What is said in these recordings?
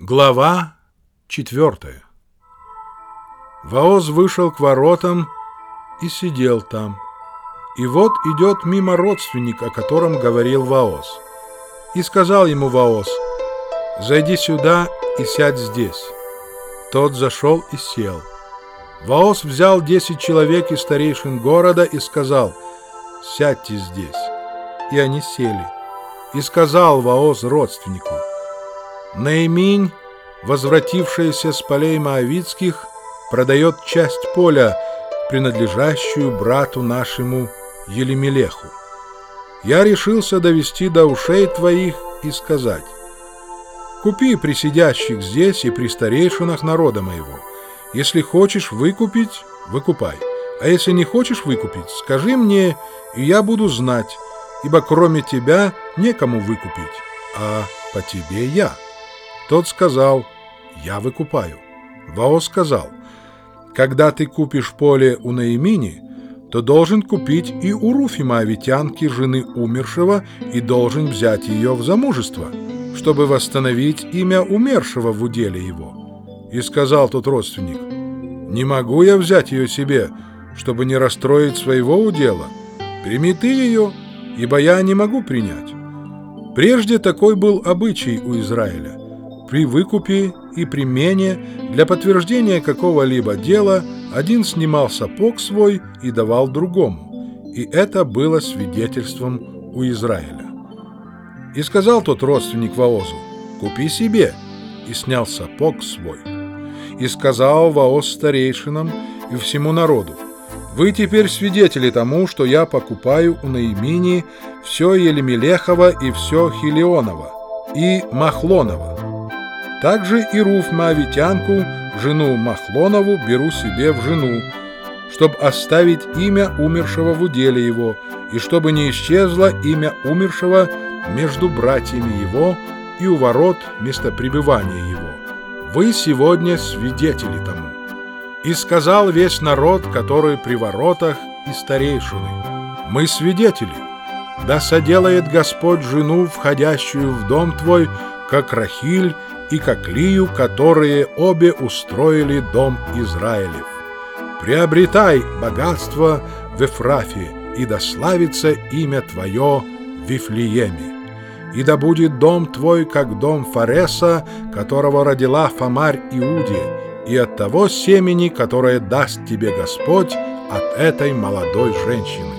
Глава 4. Вооз вышел к воротам и сидел там. И вот идет мимо родственник, о котором говорил Вооз. И сказал ему Вооз: «Зайди сюда и сядь здесь». Тот зашел и сел. Вооз взял 10 человек из старейшин города и сказал: «Сядьте здесь». И они сели. И сказал Вооз родственнику: «Наиминь, возвратившаяся с полей моавитских, продает часть поля, принадлежащую брату нашему Елемелеху. Я решился довести до ушей твоих и сказать: купи при сидящих здесь и при старейшинах народа моего. Если хочешь выкупить, выкупай, а если не хочешь выкупить, скажи мне, и я буду знать, ибо кроме тебя некому выкупить, а по тебе я». Тот сказал: «Я выкупаю». Вооз сказал: «Когда ты купишь поле у Наимини, то должен купить и у Руфи моавитянки, жены умершего, и должен взять ее в замужество, чтобы восстановить имя умершего в уделе его». И сказал тот родственник: «Не могу я взять ее себе, чтобы не расстроить своего удела. Прими ты ее, ибо я не могу принять». Прежде такой был обычай у Израиля. При выкупе и при мене для подтверждения какого-либо дела один снимал сапог свой и давал другому, и это было свидетельством у Израиля. И сказал тот родственник Воозу: «Купи себе», и снял сапог свой. И сказал Вооз старейшинам и всему народу: «Вы теперь свидетели тому, что я покупаю у Наимини все Елемелехова и все Хилионова и Махлонова. Также и Руфь моавитянку, жену Махлонову, беру себе в жену, чтобы оставить имя умершего в уделе его, и чтобы не исчезло имя умершего между братьями его и у ворот местопребывания его. Вы сегодня свидетели тому». И сказал весь народ, который при воротах, и старейшины: «Мы свидетели. Да соделает Господь жену, входящую в дом твой, как Рахиль и как Лию, которые обе устроили дом Израилев. Приобретай богатство в Эфрафе, и да славится имя твое в Вифлееме. И да будет дом твой, как дом Фареса, которого родила Фамарь Иуде, и от того семени, которое даст тебе Господь от этой молодой женщины».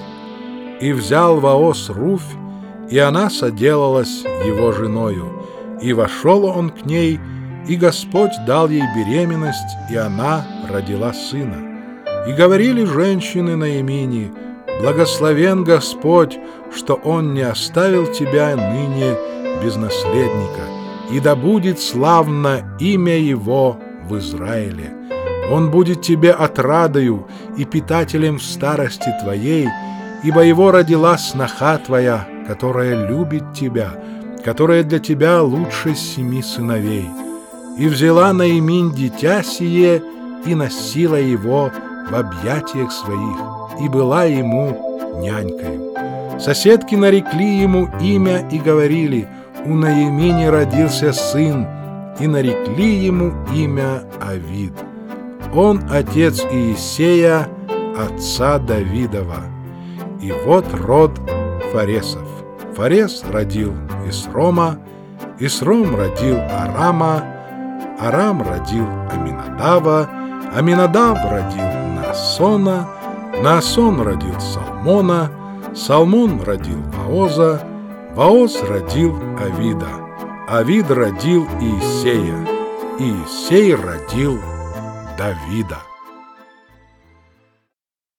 И взял Вооз Руфь, и она соделалась его женою. И вошел он к ней, и Господь дал ей беременность, и она родила сына. И говорили женщины Наимини: «Благословен Господь, что Он не оставил тебя ныне без наследника, и да будет славно имя Его в Израиле. Он будет тебе отрадою и питателем в старости твоей, ибо его родила сноха твоя, которая любит тебя, которая для тебя лучше 7 сыновей. И взяла Наиминь дитя сие и носила его в объятиях своих, и была ему нянькою. Соседки нарекли ему имя и говорили: у Наимини родился сын, и нарекли ему имя Авид. Он отец Иисея, отца Давидова. И вот род Фаресов. Фарес родил Исрома, Исром родил Арама, Арам родил Аминадава, Аминадав родил Наасона, Наасон родил Салмона, Салмон родил Вооза, Вооз родил Авида, Авид родил Иисея, Иисей родил Давида.